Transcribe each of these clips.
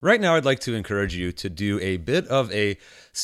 Right now, I'd like to encourage you to do a bit of a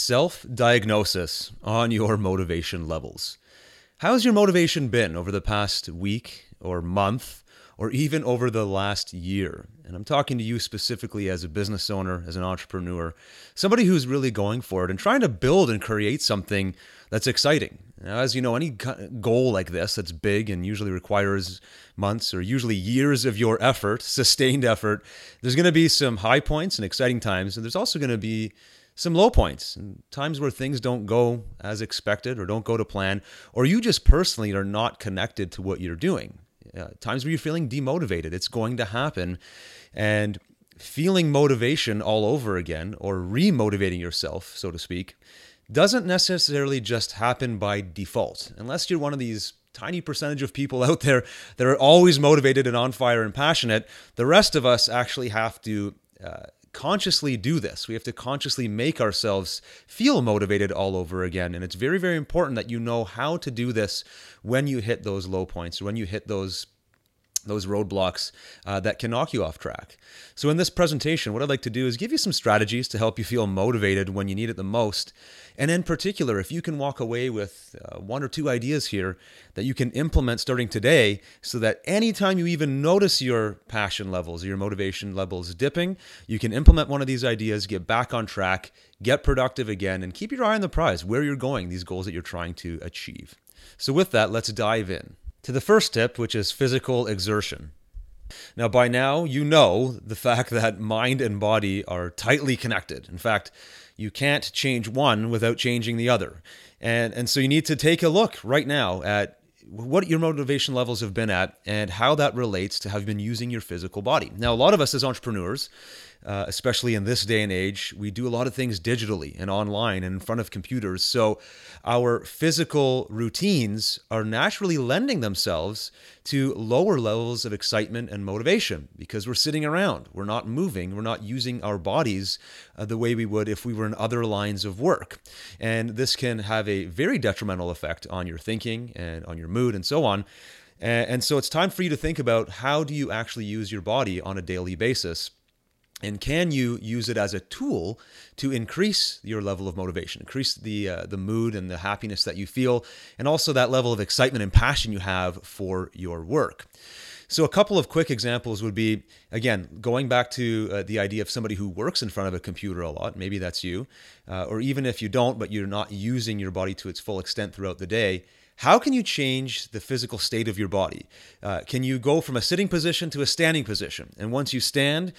self-diagnosis on your motivation levels. How's your motivation been over the past week or month or even over the last year? And I'm talking to you specifically as a business owner, as an entrepreneur, somebody who's really going for it and trying to build and create something that's exciting. Now, as you know, any goal like this that's big and usually requires months or usually years of your effort, sustained effort, there's going to be some high points and exciting times, and there's also going to be some low points and times where things don't go as expected or don't go to plan, or you just personally are not connected to what you're doing. Times where you're feeling demotivated. It's going to happen. And feeling motivation all over again, or remotivating yourself, so to speak, doesn't necessarily just happen by default. Unless you're one of these tiny percentage of people out there that are always motivated and on fire and passionate, the rest of us actually have to consciously do this. We have to consciously make ourselves feel motivated all over again. And it's very, very important that you know how to do this when you hit those low points, or when you hit those roadblocks that can knock you off track. So in this presentation, what I'd like to do is give you some strategies to help you feel motivated when you need it the most. And in particular, if you can walk away with one or two ideas here that you can implement starting today, so that anytime you even notice your passion levels or your motivation levels dipping, you can implement one of these ideas, get back on track, get productive again, and keep your eye on the prize, where you're going, these goals that you're trying to achieve. So with that, let's dive in to the first tip, which is physical exertion. Now, by now, you know the fact that mind and body are tightly connected. In fact, you can't change one without changing the other. And so you need to take a look right now at what your motivation levels have been at and how that relates to how you've been using your physical body. Now, a lot of us as entrepreneurs, especially in this day and age, we do a lot of things digitally and online and in front of computers. So our physical routines are naturally lending themselves to lower levels of excitement and motivation because we're sitting around, we're not moving, we're not using our bodies the way we would if we were in other lines of work. And this can have a very detrimental effect on your thinking and on your mood and so on. And so it's time for you to think about, how do you actually use your body on a daily basis? And can you use it as a tool to increase your level of motivation, increase the mood and the happiness that you feel, and also that level of excitement and passion you have for your work? So a couple of quick examples would be, again, going back to the idea of somebody who works in front of a computer a lot. Maybe that's you. Or even if you don't, but you're not using your body to its full extent throughout the day, how can you change the physical state of your body? Can you go from a sitting position to a standing position? And once you stand,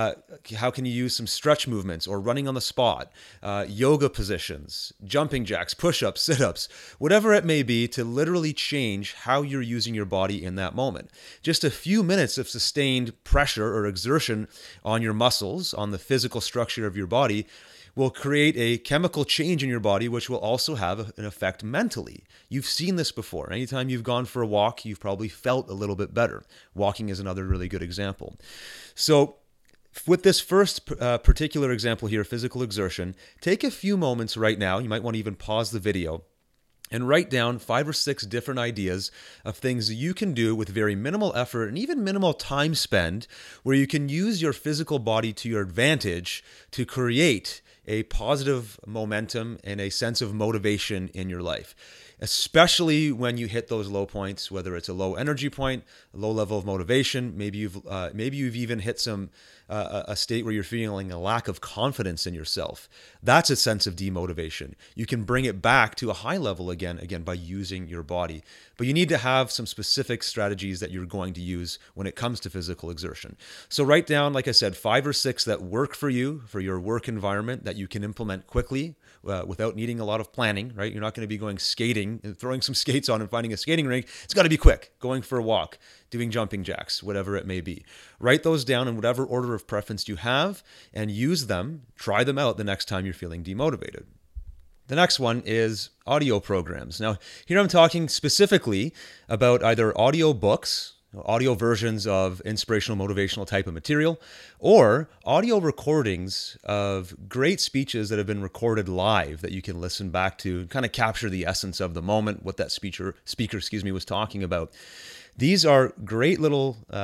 how can you use some stretch movements or running on the spot, yoga positions, jumping jacks, push-ups, sit-ups, whatever it may be, to literally change how you're using your body in that moment? Just a few minutes of sustained pressure or exertion on your muscles, on the physical structure of your body, will create a chemical change in your body, which will also have an effect mentally. You've seen this before. Anytime you've gone for a walk, you've probably felt a little bit better. Walking is another really good example. So with this first particular example here, physical exertion, take a few moments right now. You might want to even pause the video and write down 5 or 6 different ideas of things you can do with very minimal effort and even minimal time spent, where you can use your physical body to your advantage to create a positive momentum and a sense of motivation in your life, especially when you hit those low points, whether it's a low energy point, a low level of motivation. Maybe you've even hit a state where you're feeling a lack of confidence in yourself. That's a sense of demotivation. You can bring it back to a high level again by using your body. But you need to have some specific strategies that you're going to use when it comes to physical exertion. So write down, like I said, 5 or 6 that work for you, for your work environment, that you can implement quickly without needing a lot of planning, right? You're not going to be going skating and throwing some skates on and finding a skating rink. It's got to be quick. Going for a walk, doing jumping jacks, whatever it may be. Write those down in whatever order of preference you have and use them. Try them out the next time you're feeling demotivated. The next one is audio programs. Now, here I'm talking specifically about either audio books, audio versions of inspirational, motivational type of material, or audio recordings of great speeches that have been recorded live that you can listen back to and kind of capture the essence of the moment, what that speaker was talking about. These are great little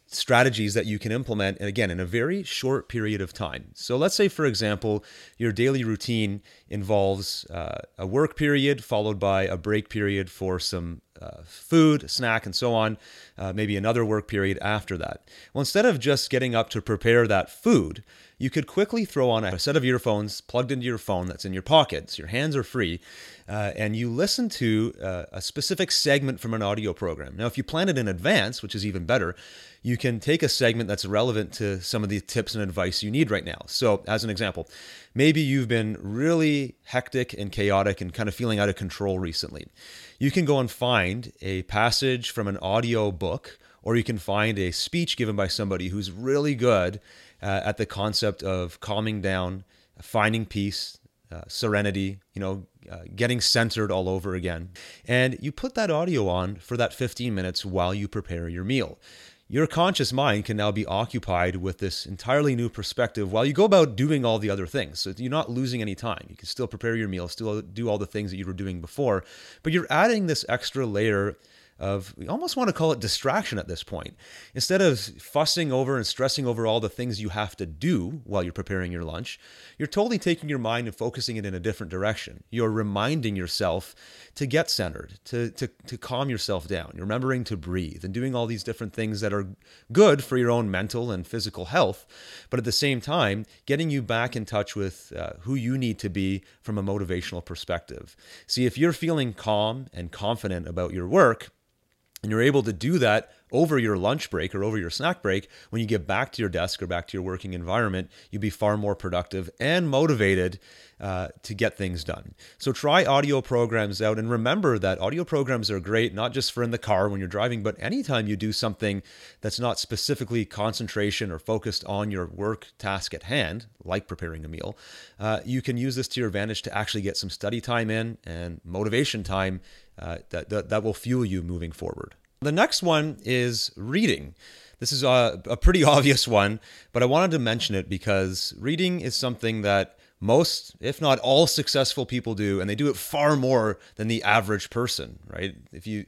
strategies that you can implement, and again, in a very short period of time. So let's say, for example, your daily routine involves a work period followed by a break period for some food, snack, and so on, maybe another work period after that. Well, instead of just getting up to prepare that food, you could quickly throw on a set of earphones plugged into your phone that's in your pocket, so your hands are free, and you listen to a specific segment from an audio program. Now, if you plan it in advance, which is even better, you can take a segment that's relevant to some of the tips and advice you need right now. So, as an example, maybe you've been really hectic and chaotic and kind of feeling out of control recently. You can go and find a passage from an audio book, or you can find a speech given by somebody who's really good at the concept of calming down, finding peace, serenity, getting centered all over again. And you put that audio on for that 15 minutes while you prepare your meal. Your conscious mind can now be occupied with this entirely new perspective while you go about doing all the other things. So you're not losing any time. You can still prepare your meal, still do all the things that you were doing before, but you're adding this extra layer of, we almost want to call it distraction at this point. Instead of fussing over and stressing over all the things you have to do while you're preparing your lunch, you're totally taking your mind and focusing it in a different direction. You're reminding yourself to get centered, to calm yourself down. You're remembering to breathe and doing all these different things that are good for your own mental and physical health, but at the same time, getting you back in touch with who you need to be from a motivational perspective. See, if you're feeling calm and confident about your work, and you're able to do that over your lunch break or over your snack break, when you get back to your desk or back to your working environment, you'll be far more productive and motivated to get things done. So try audio programs out, and remember that audio programs are great, not just for in the car when you're driving, but anytime you do something that's not specifically concentration or focused on your work task at hand, like preparing a meal. You can use this to your advantage to actually get some study time in and motivation time that will fuel you moving forward. The next one is reading. This is a pretty obvious one, but I wanted to mention it because reading is something that most, if not all, successful people do, and they do it far more than the average person, right?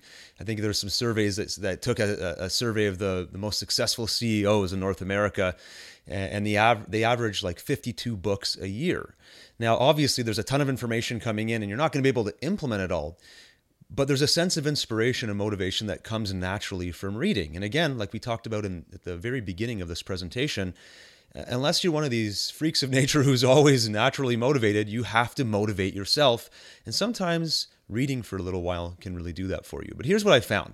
I think there's some surveys that took a survey of the most successful CEOs in North America, and they average like 52 books a year. Now, obviously, there's a ton of information coming in, and you're not going to be able to implement it all. But there's a sense of inspiration and motivation that comes naturally from reading. And again, like we talked about at the very beginning of this presentation, unless you're one of these freaks of nature who's always naturally motivated, you have to motivate yourself. And sometimes reading for a little while can really do that for you. But here's what I found.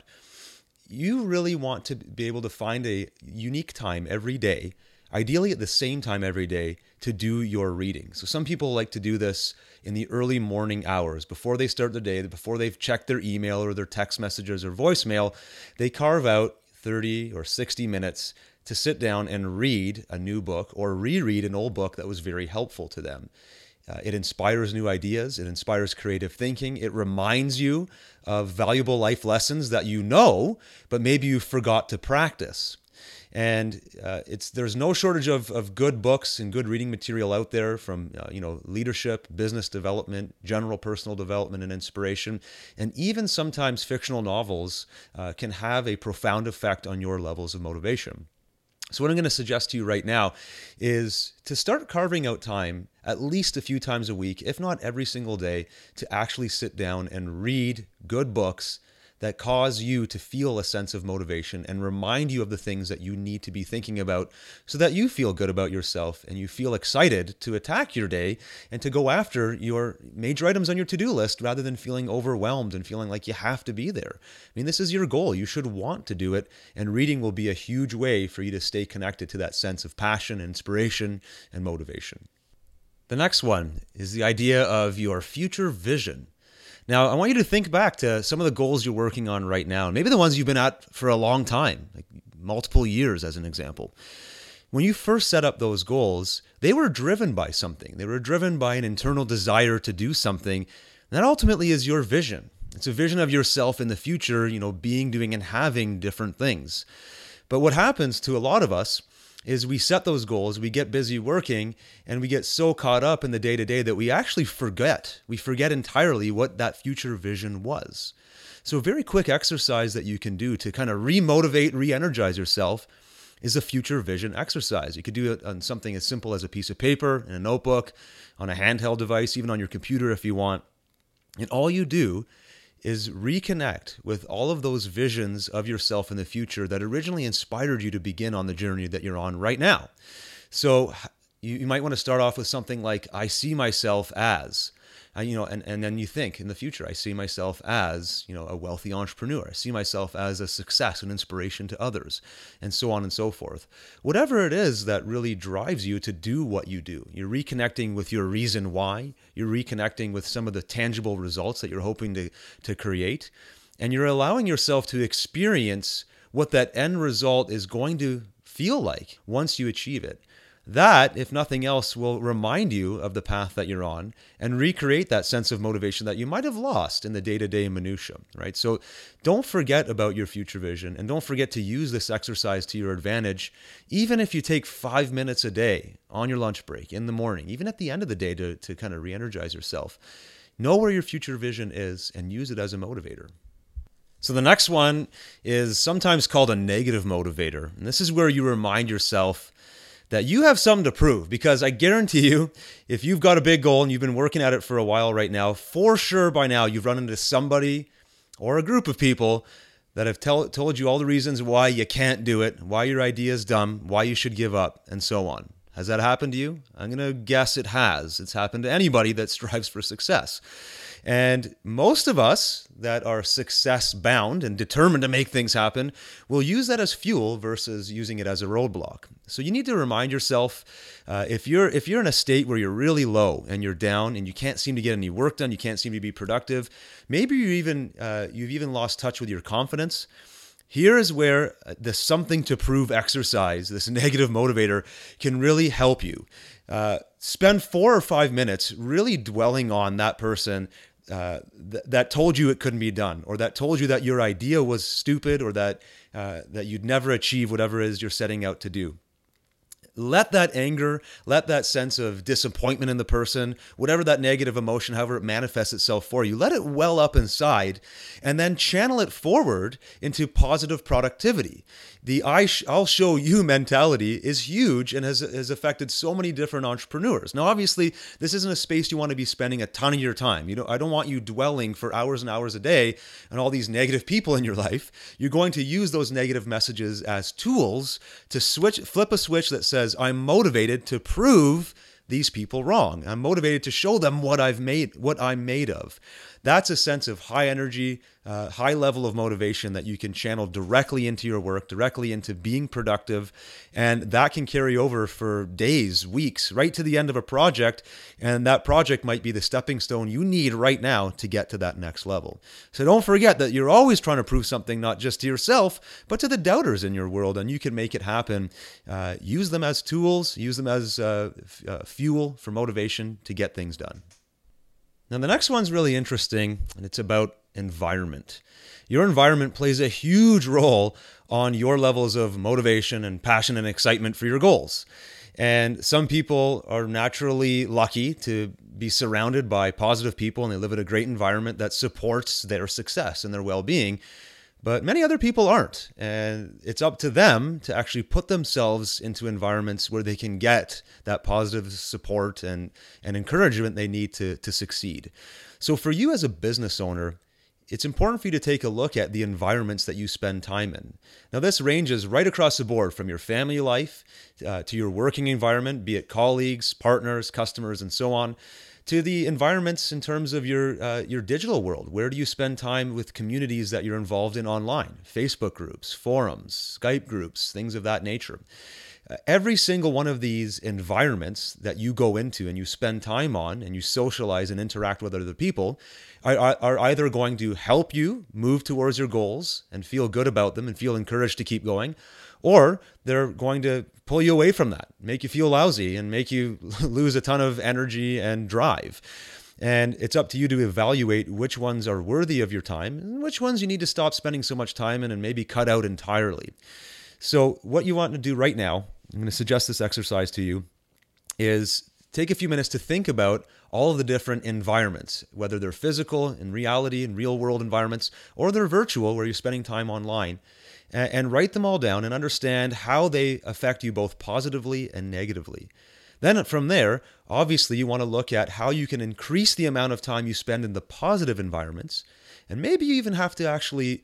You really want to be able to find a unique time every day, ideally at the same time every day, to do your reading. So some people like to do this in the early morning hours before they start their day, before they've checked their email or their text messages or voicemail. They carve out 30 or 60 minutes to sit down and read a new book or reread an old book that was very helpful to them. It inspires new ideas. It inspires creative thinking. It reminds you of valuable life lessons that you know, but maybe you forgot to practice. And there's no shortage of good books and good reading material out there from leadership, business development, general personal development and inspiration, and even sometimes fictional novels can have a profound effect on your levels of motivation. So what I'm going to suggest to you right now is to start carving out time at least a few times a week, if not every single day, to actually sit down and read good books that cause you to feel a sense of motivation and remind you of the things that you need to be thinking about so that you feel good about yourself and you feel excited to attack your day and to go after your major items on your to-do list rather than feeling overwhelmed and feeling like you have to be there. I mean, this is your goal. You should want to do it, and reading will be a huge way for you to stay connected to that sense of passion, inspiration, and motivation. The next one is the idea of your future vision. Now, I want you to think back to some of the goals you're working on right now, and maybe the ones you've been at for a long time, like multiple years as an example. When you first set up those goals, they were driven by something. They were driven by an internal desire to do something. And that ultimately is your vision. It's a vision of yourself in the future, being, doing, and having different things. But what happens to a lot of us is we set those goals, we get busy working, and we get so caught up in the day-to-day that we actually forget. We forget entirely what that future vision was. So a very quick exercise that you can do to kind of re-motivate, re-energize yourself is a future vision exercise. You could do it on something as simple as a piece of paper, in a notebook, on a handheld device, even on your computer if you want. And all you do is reconnect with all of those visions of yourself in the future that originally inspired you to begin on the journey that you're on right now. So you might want to start off with something like, I see myself as, and then you think in the future, I see myself as, a wealthy entrepreneur. I see myself as a success, an inspiration to others, and so on and so forth. Whatever it is that really drives you to do what you do, you're reconnecting with your reason why, you're reconnecting with some of the tangible results that you're hoping to create, and you're allowing yourself to experience what that end result is going to feel like once you achieve it. That, if nothing else, will remind you of the path that you're on and recreate that sense of motivation that you might have lost in the day-to-day minutia, right? So don't forget about your future vision, and don't forget to use this exercise to your advantage, even if you take 5 minutes a day on your lunch break, in the morning, even at the end of the day to kind of re-energize yourself. Know where your future vision is and use it as a motivator. So the next one is sometimes called a negative motivator. And this is where you remind yourself that you have something to prove, because I guarantee you, if you've got a big goal and you've been working at it for a while right now, for sure by now you've run into somebody or a group of people that have told you all the reasons why you can't do it, why your idea is dumb, why you should give up, and so on. Has that happened to you? I'm going to guess it has. It's happened to anybody that strives for success. And most of us that are success bound and determined to make things happen will use that as fuel versus using it as a roadblock. So you need to remind yourself, if you're in a state where you're really low and you're down and you can't seem to get any work done, you can't seem to be productive, maybe you've even lost touch with your confidence. Here is where the something to prove exercise, this negative motivator, can really help you. Spend 4 or 5 minutes really dwelling on that person that told you it couldn't be done, or that told you that your idea was stupid, or that you'd never achieve whatever it is you're setting out to do. Let that anger, let that sense of disappointment in the person, whatever that negative emotion, however it manifests itself for you, let it well up inside, and then channel it forward into positive productivity. The I'll show you mentality is huge and has affected so many different entrepreneurs. Now, obviously, this isn't a space you want to be spending a ton of your time. I don't want you dwelling for hours and hours a day on all these negative people in your life. You're going to use those negative messages as tools to flip a switch that says, I'm motivated to prove these people wrong. I'm motivated to show them what I'm made of. That's a sense of high energy, high level of motivation that you can channel directly into your work, directly into being productive. And that can carry over for days, weeks, right to the end of a project. And that project might be the stepping stone you need right now to get to that next level. So don't forget that you're always trying to prove something, not just to yourself, but to the doubters in your world. And you can make it happen. Use them as tools, use them as fuel for motivation to get things done. Now, the next one's really interesting, and it's about environment. Your environment plays a huge role on your levels of motivation and passion and excitement for your goals. And some people are naturally lucky to be surrounded by positive people, and they live in a great environment that supports their success and their well-being. But many other people aren't, and it's up to them to actually put themselves into environments where they can get that positive support and encouragement they need to succeed. So for you as a business owner, it's important for you to take a look at the environments that you spend time in. Now, this ranges right across the board, from your family life to your working environment, be it colleagues, partners, customers, and so on, to the environments in terms of your digital world. Where do you spend time with communities that you're involved in online? Facebook groups, forums, Skype groups, things of that nature. Every single one of these environments that you go into and you spend time on and you socialize and interact with other people are either going to help you move towards your goals and feel good about them and feel encouraged to keep going, or they're going to pull you away from that, make you feel lousy and make you lose a ton of energy and drive. And it's up to you to evaluate which ones are worthy of your time and which ones you need to stop spending so much time in and maybe cut out entirely. So what you want to do right now, I'm going to suggest this exercise to you, is take a few minutes to think about all of the different environments, whether they're physical, in reality, in real world environments, or they're virtual where you're spending time online, and write them all down and understand how they affect you both positively and negatively. Then from there, obviously you want to look at how you can increase the amount of time you spend in the positive environments. And maybe you even have to actually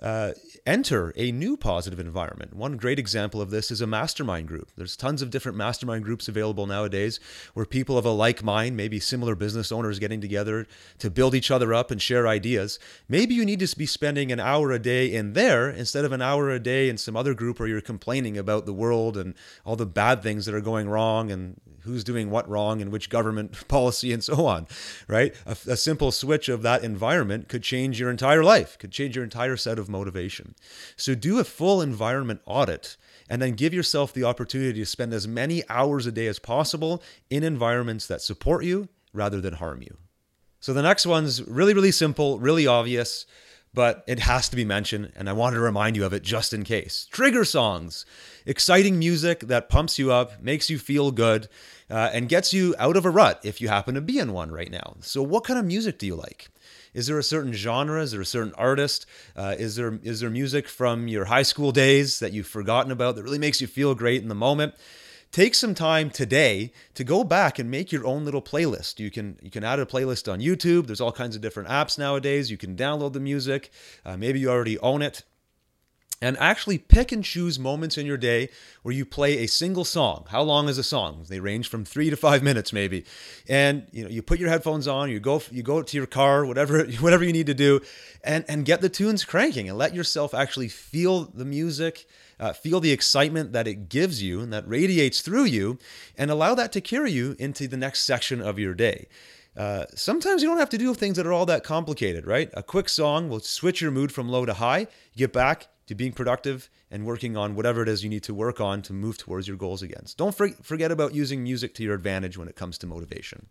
enter a new positive environment. One great example of this is a mastermind group. There's tons of different mastermind groups available nowadays where people of a like mind, maybe similar business owners getting together to build each other up and share ideas. Maybe you need to be spending an hour a day in there instead of an hour a day in some other group where you're complaining about the world and all the bad things that are going wrong and who's doing what wrong and which government policy and so on, right? A simple switch of that environment could change your entire life, could change your entire set of motivation. So do a full environment audit and then give yourself the opportunity to spend as many hours a day as possible in environments that support you rather than harm you. So the next one's really, really simple, really obvious, but it has to be mentioned, and I wanted to remind you of it just in case. Trigger songs. Exciting music that pumps you up, makes you feel good, and gets you out of a rut if you happen to be in one right now. So what kind of music do you like? Is there a certain genre? Is there a certain artist? Is there music from your high school days that you've forgotten about that really makes you feel great in the moment? Take some time today to go back and make your own little playlist. You can add a playlist on YouTube. There's all kinds of different apps nowadays. You can download the music. Maybe you already own it. And actually pick and choose moments in your day where you play a single song. How long is a song? They range from 3 to 5 minutes maybe. And you put your headphones on, you go to your car, whatever you need to do, and get the tunes cranking and let yourself actually feel the music, feel the excitement that it gives you and that radiates through you, and allow that to carry you into the next section of your day. Sometimes you don't have to do things that are all that complicated, right? A quick song will switch your mood from low to high. You get back to being productive and working on whatever it is you need to work on to move towards your goals again. Don't forget about using music to your advantage when it comes to motivation.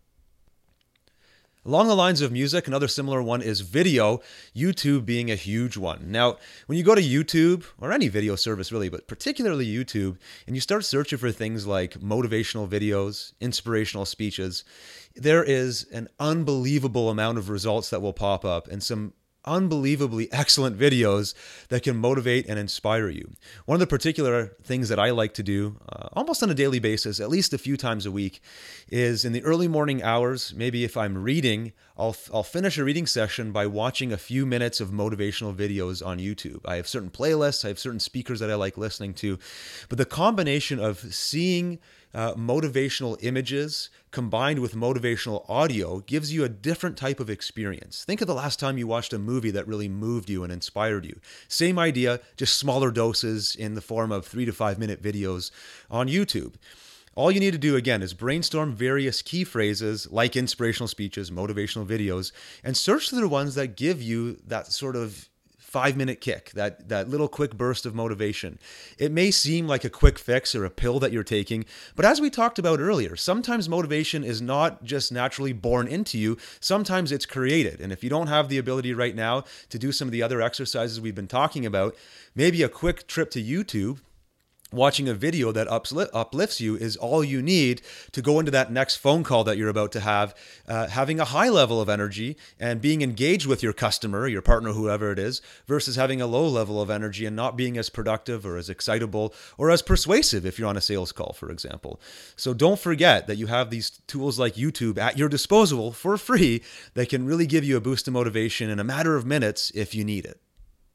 Along the lines of music, another similar one is video, YouTube being a huge one. Now, when you go to YouTube, or any video service really, but particularly YouTube, and you start searching for things like motivational videos, inspirational speeches, there is an unbelievable amount of results that will pop up and some unbelievably excellent videos that can motivate and inspire you. One of the particular things that I like to do almost on a daily basis, at least a few times a week, is in the early morning hours, maybe if I'm reading, I'll finish a reading session by watching a few minutes of motivational videos on YouTube. I have certain playlists, I have certain speakers that I like listening to, but the combination of seeing motivational images combined with motivational audio gives you a different type of experience. Think of the last time you watched a movie that really moved you and inspired you. Same idea, just smaller doses in the form of 3 to 5 minute videos on YouTube. All you need to do, again, is brainstorm various key phrases like inspirational speeches, motivational videos, and search for the ones that give you that sort of 5-minute kick, that little quick burst of motivation. It may seem like a quick fix or a pill that you're taking, but as we talked about earlier, sometimes motivation is not just naturally born into you. Sometimes it's created. And if you don't have the ability right now to do some of the other exercises we've been talking about, maybe a quick trip to YouTube, watching a video that uplifts you is all you need to go into that next phone call that you're about to have, having a high level of energy and being engaged with your customer, your partner, whoever it is, versus having a low level of energy and not being as productive or as excitable or as persuasive if you're on a sales call, for example. So don't forget that you have these tools like YouTube at your disposal for free that can really give you a boost of motivation in a matter of minutes if you need it.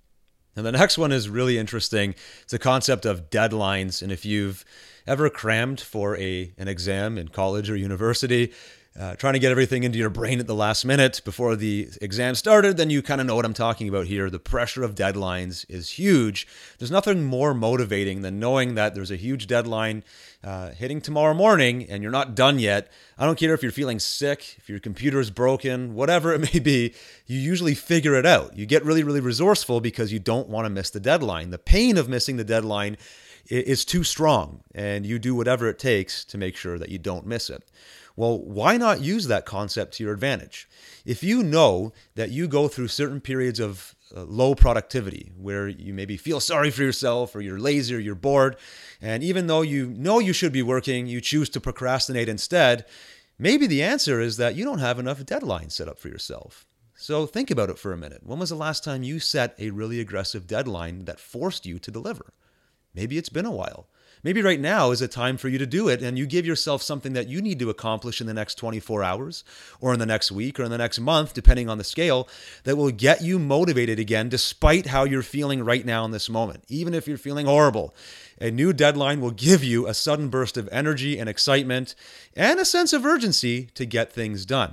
And the next one is really interesting. It's the concept of deadlines. And if you've ever crammed for an exam in college or university, trying to get everything into your brain at the last minute before the exam started, then you kind of know what I'm talking about here. The pressure of deadlines is huge. There's nothing more motivating than knowing that there's a huge deadline hitting tomorrow morning and you're not done yet. I don't care if you're feeling sick, if your computer is broken, whatever it may be, you usually figure it out. You get really, really resourceful because you don't want to miss the deadline. The pain of missing the deadline is too strong, and you do whatever it takes to make sure that you don't miss it. Well, why not use that concept to your advantage? If you know that you go through certain periods of low productivity where you maybe feel sorry for yourself or you're lazy or you're bored, and even though you know you should be working, you choose to procrastinate instead, Maybe the answer is that you don't have enough deadlines set up for yourself. So think about it for a minute. When was the last time you set a really aggressive deadline that forced you to deliver? Maybe it's been a while. Maybe right now is a time for you to do it, and you give yourself something that you need to accomplish in the next 24 hours or in the next week or in the next month, depending on the scale, that will get you motivated again despite how you're feeling right now in this moment. Even if you're feeling horrible, a new deadline will give you a sudden burst of energy and excitement and a sense of urgency to get things done.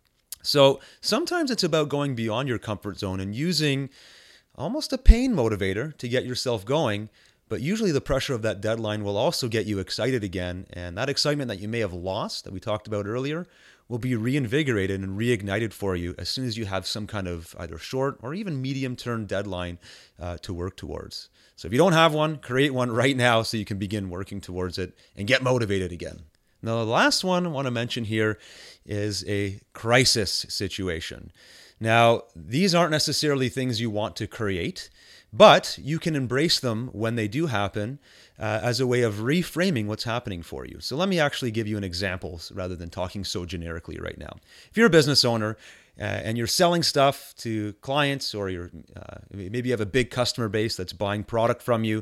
So sometimes it's about going beyond your comfort zone and using almost a pain motivator to get yourself going. But usually the pressure of that deadline will also get you excited again. And that excitement that you may have lost, that we talked about earlier, will be reinvigorated and reignited for you as soon as you have some kind of either short or even medium-term deadline to work towards. So if you don't have one, create one right now so you can begin working towards it and get motivated again. Now, the last one I want to mention here is a crisis situation. Now, these aren't necessarily things you want to create, but you can embrace them when they do happen as a way of reframing what's happening for you. So let me actually give you an example rather than talking so generically right now. If you're a business owner and you're selling stuff to clients, or maybe you have a big customer base that's buying product from you,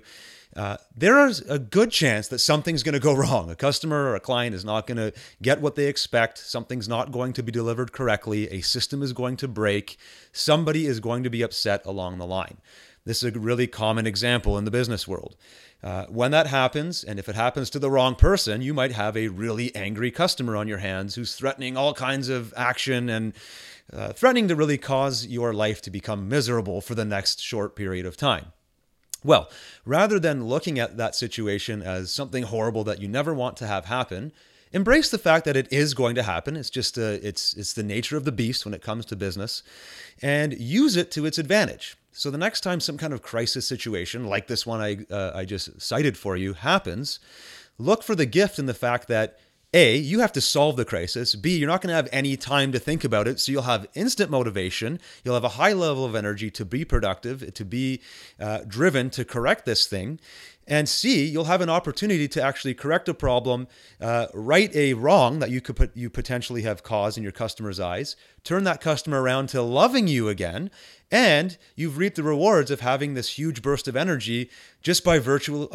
there is a good chance that something's going to go wrong. A customer or a client is not going to get what they expect. Something's not going to be delivered correctly. A system is going to break. Somebody is going to be upset along the line. This is a really common example in the business world. When that happens, and if it happens to the wrong person, you might have a really angry customer on your hands who's threatening all kinds of action and threatening to really cause your life to become miserable for the next short period of time. Well, rather than looking at that situation as something horrible that you never want to have happen, embrace the fact that it is going to happen. It's just it's the nature of the beast when it comes to business, and use it to its advantage. So the next time some kind of crisis situation like this one I just cited for you happens, look for the gift in the fact that A, you have to solve the crisis. B, you're not going to have any time to think about it. So you'll have instant motivation. You'll have a high level of energy to be productive, to be driven to correct this thing. And C, you'll have an opportunity to actually correct a problem, right a wrong that you potentially have caused in your customer's eyes, turn that customer around to loving you again, and you've reaped the rewards of having this huge burst of energy just by virtue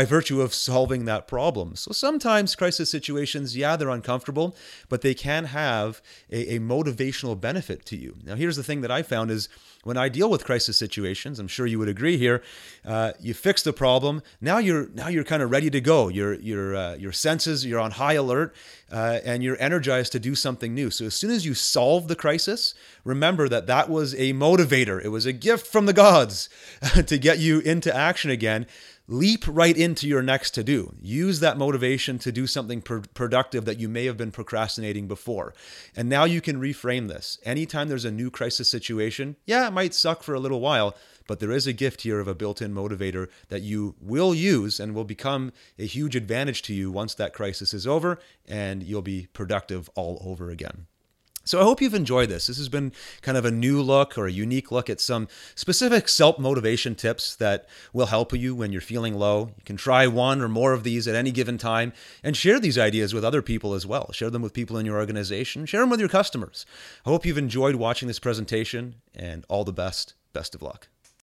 of solving that problem. So sometimes crisis situations, yeah, they're uncomfortable, but they can have a motivational benefit to you. Now, here's the thing that I found is when I deal with crisis situations, I'm sure you would agree here, you fix the problem. Now you're kind of ready to go. Your senses, you're on high alert, and you're energized to do something new. So as soon as you solve the crisis, remember that was a motivator. It was a gift from the gods to get you into action again. Leap right into your next to-do. Use that motivation to do something productive that you may have been procrastinating before. And now you can reframe this. Anytime there's a new crisis situation, yeah, it might suck for a little while, but there is a gift here of a built-in motivator that you will use and will become a huge advantage to you once that crisis is over, and you'll be productive all over again. So I hope you've enjoyed this. This has been kind of a new look or a unique look at some specific self-motivation tips that will help you when you're feeling low. You can try one or more of these at any given time and share these ideas with other people as well. Share them with people in your organization. Share them with your customers. I hope you've enjoyed watching this presentation, and all the best. Best of luck.